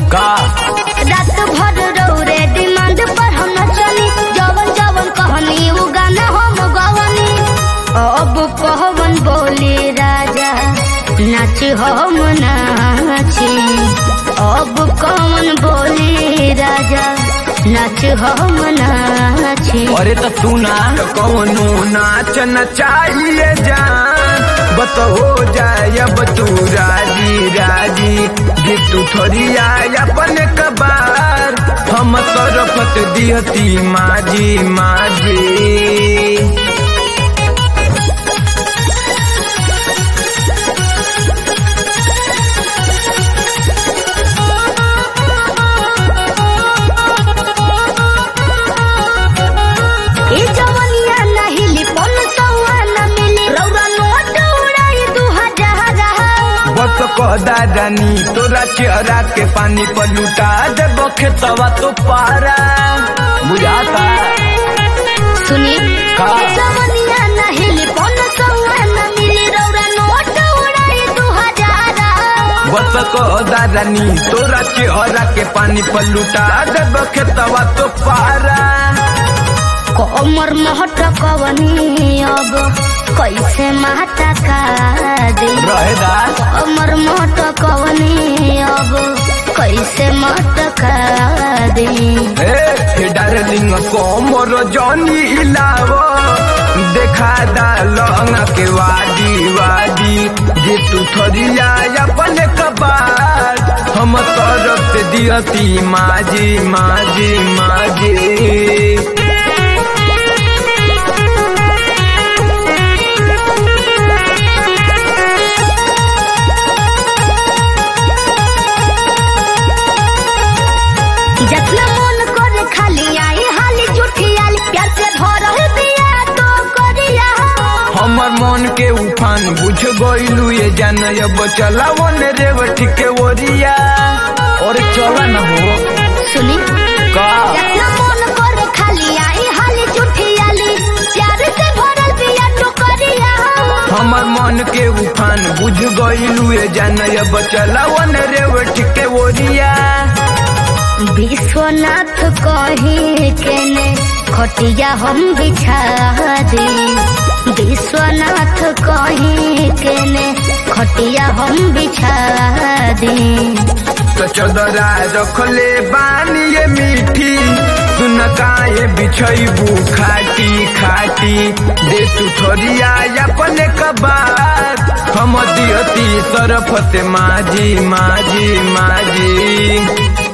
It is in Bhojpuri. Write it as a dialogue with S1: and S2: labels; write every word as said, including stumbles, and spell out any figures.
S1: का
S2: रात भर रौरे डिमांड पर हम नचनी, जवन जवन कहनी उ गाना हम गवनी। अब कहवन बोली राजा नाच हम नाची, अब कौन बोली राजा नाच हम नाची।
S1: अरे तो तू ना
S3: कौनो नाच न चाहिए जान, बत हो जाए अब तू राजी राजी। गे तू थोड़ी आय अपने कबार, हम तरफत दिहती माजी माजी। दादानी तोरा चेहरा के पानी पर लुटा देबो खेतवा तो पारा, बुझाता
S2: सुनी
S3: का
S2: जवनिया नहिली पन सौआ न मिली, रौरा नोट उड़ाई दू हजार।
S3: बस को दादानी तोरा चेहरा के पानी पर लुटा देबो खेतवा तो पारा।
S2: कमर महट कवनी अब कैसे माता का दे
S3: रहेदा,
S2: कमर महट कवनी अब कैसे मत का दे।
S3: ए डार्लिंग कोमर जॉनी हिलावो, देखा दा लंगा के वादी वादी। जे तू थोड़िया अपने कबार, हम तरफ से दियती माजी माजी माजी।
S2: जतना मन करे खाली आई हाली जुठियाली, प्यार से धरल बिया तो करिया।
S3: हमर मन के उफान बुझ गइलू ये जान, अब चलावन रेवटी के ओरिया। और चला न हो
S2: सुनी
S3: का
S2: जतना मन करे खाली आई हाली जुठियाली, प्यार से भरल बिया तो करिया।
S3: हमर मन के उफान बुझ गइलू ये जान, अब चलावन रेवटी के ओरिया।
S2: विश्वनाथ कही के ने खटिया हम बिछा दी, विश्वनाथ कही के ने खटिया हम बिछा दी।
S3: तो चदरा रखले बानी ये मीठी, सुन काहे बिछैबू खाटी खाटी। दे तू थोड़िया अपने कबार, हम दियती तरफत माजी माजी माजी।